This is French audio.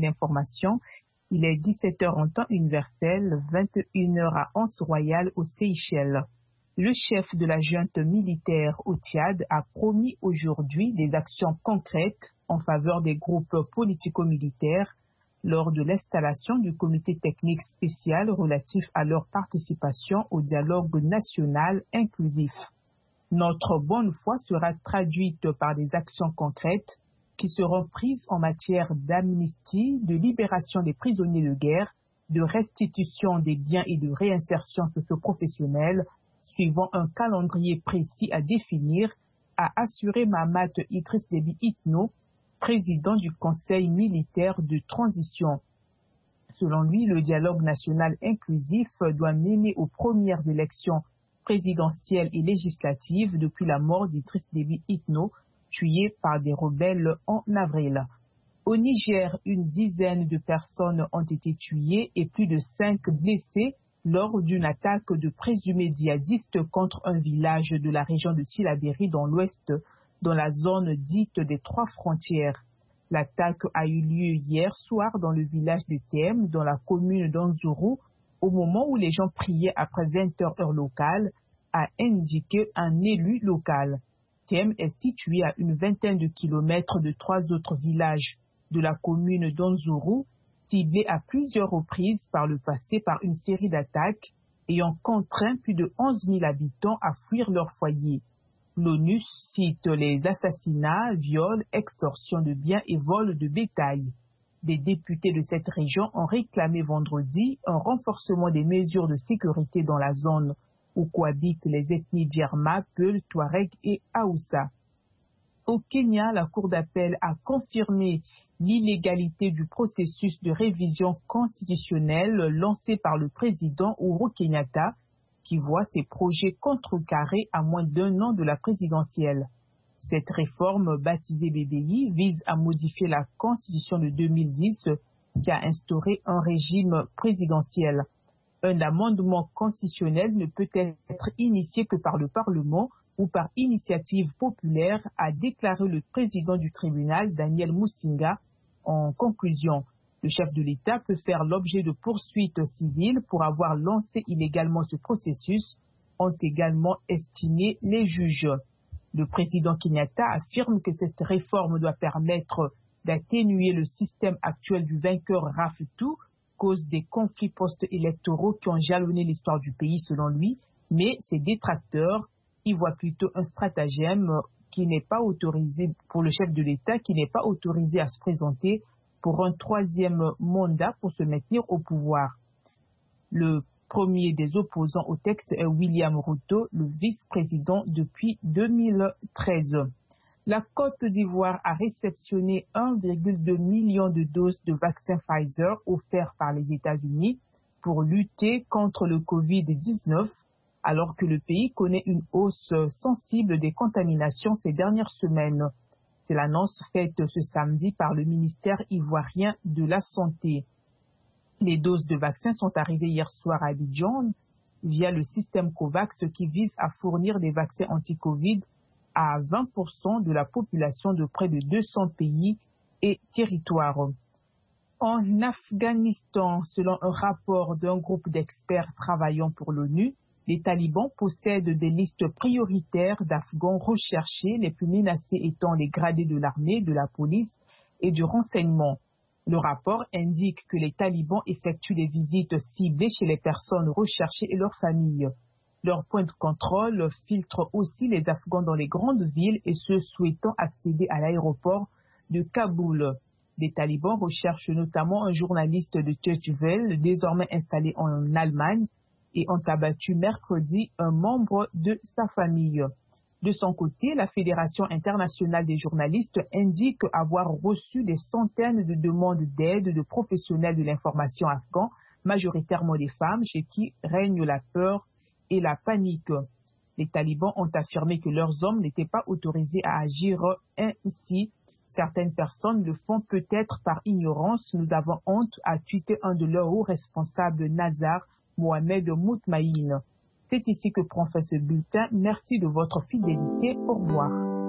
d'information. Il est 17h en temps universel, 21h à Anse Royal aux Seychelles. Le chef de la junte militaire au Tchad a promis aujourd'hui des actions concrètes en faveur des groupes politico-militaires lors de l'installation du comité technique spécial relatif à leur participation au dialogue national inclusif. Notre bonne foi sera traduite par des actions concrètes qui seront prises en matière d'amnistie, de libération des prisonniers de guerre, de restitution des biens et de réinsertion socio-professionnelle, suivant un calendrier précis à définir, a assuré Mahamat Idriss Déby Itno, président du Conseil militaire de transition. Selon lui, le dialogue national inclusif doit mener aux premières élections présidentielles et législatives depuis la mort d'Idriss Déby Itno, tué par des rebelles en avril. Au Niger, une dizaine de personnes ont été tuées et plus de 5 blessés lors d'une attaque de présumés djihadistes contre un village de la région de Tillabéri dans l'ouest, dans la zone dite des 3 frontières. L'attaque a eu lieu hier soir dans le village de Tém, dans la commune d'Anzourou, au moment où les gens priaient après 20h heure locale, a indiqué un élu local. Tém est situé à une vingtaine de kilomètres de 3 autres villages de la commune d'Anzourou, ciblés à plusieurs reprises par le passé par une série d'attaques ayant contraint plus de 11 000 habitants à fuir leur foyer. L'ONU cite les assassinats, viols, extorsions de biens et vols de bétail. Des députés de cette région ont réclamé vendredi un renforcement des mesures de sécurité dans la zone où cohabitent les ethnies Djerma, Peul, Touareg et Haoussa. Au Kenya, la Cour d'appel a confirmé l'illégalité du processus de révision constitutionnelle lancé par le président Uhuru Kenyatta, qui voit ses projets contrecarrés à moins d'1 an de la présidentielle. Cette réforme, baptisée BBI, vise à modifier la Constitution de 2010 qui a instauré un régime présidentiel. Un amendement constitutionnel ne peut être initié que par le Parlement ou par initiative populaire, a déclaré le président du tribunal, Daniel Musinga, en conclusion. Le chef de l'État peut faire l'objet de poursuites civiles pour avoir lancé illégalement ce processus, ont également estimé les juges. Le président Kenyatta affirme que cette réforme doit permettre d'atténuer le système actuel du vainqueur Raftou, cause des conflits post-électoraux qui ont jalonné l'histoire du pays selon lui, mais ses détracteurs y voient plutôt un stratagème qui n'est pas autorisé pour le chef de l'État, qui n'est pas autorisé à se présenter pour un 3e mandat pour se maintenir au pouvoir. Le premier des opposants au texte est William Ruto, le vice-président depuis 2013. La Côte d'Ivoire a réceptionné 1,2 million de doses de vaccin Pfizer offerts par les États-Unis pour lutter contre le Covid-19, alors que le pays connaît une hausse sensible des contaminations ces dernières semaines. C'est l'annonce faite ce samedi par le ministère ivoirien de la Santé. Les doses de vaccins sont arrivées hier soir à Abidjan via le système COVAX qui vise à fournir des vaccins anti-Covid à 20% de la population de près de 200 pays et territoires. En Afghanistan, selon un rapport d'un groupe d'experts travaillant pour l'ONU, les talibans possèdent des listes prioritaires d'Afghans recherchés, les plus menacés étant les gradés de l'armée, de la police et du renseignement. Le rapport indique que les talibans effectuent des visites ciblées chez les personnes recherchées et leurs familles. Leurs points de contrôle filtrent aussi les Afghans dans les grandes villes et ceux souhaitant accéder à l'aéroport de Kaboul. Les talibans recherchent notamment un journaliste de Deutsche Welle, désormais installé en Allemagne, et ont abattu mercredi un membre de sa famille. De son côté, la Fédération internationale des journalistes indique avoir reçu des centaines de demandes d'aide de professionnels de l'information afghans, majoritairement des femmes, chez qui règne la peur et la panique. Les talibans ont affirmé que leurs hommes n'étaient pas autorisés à agir ainsi. Certaines personnes le font peut-être par ignorance. Nous avons honte, a tweeté un de leurs hauts responsables, Nazar Mohamed Moutmaïn. C'est ici que prend fin ce bulletin. Merci de votre fidélité. Au revoir.